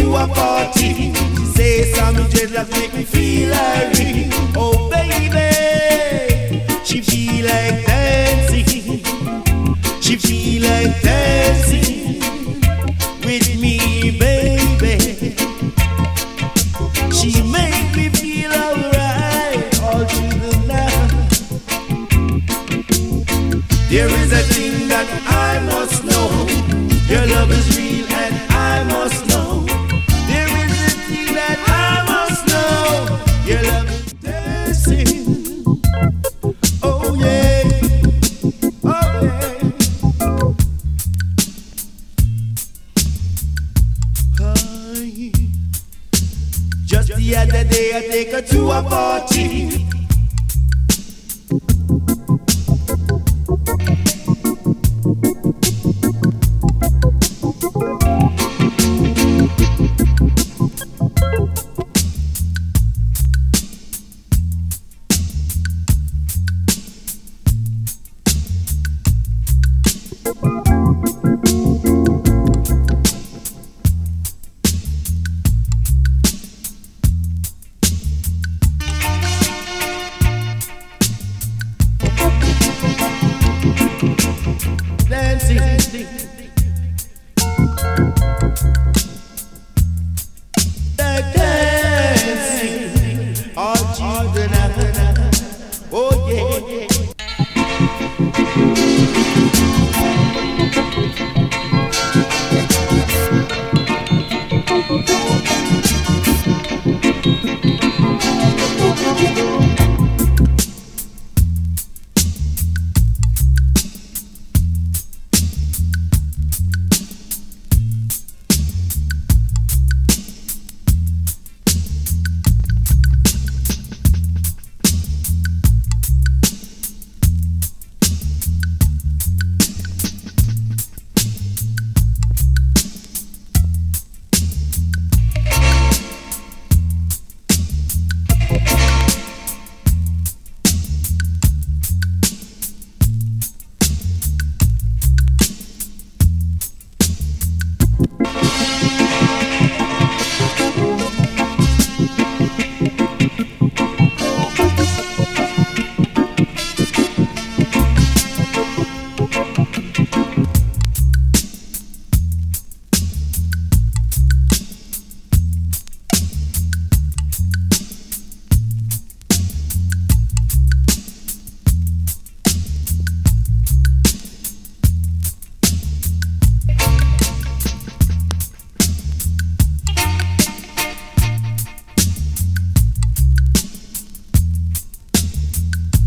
to a party. She say some dreadlocks make me feel irate. Oh baby, she feel like dancing. She feel like dancing with me, baby. She make me feel alright all through the night. There is a thing that I must know. Your love is real and I must know. There is a thing that I must know. Your love is dancing. Oh yeah. Oh yeah. Hi. Just the other day I take her to a party.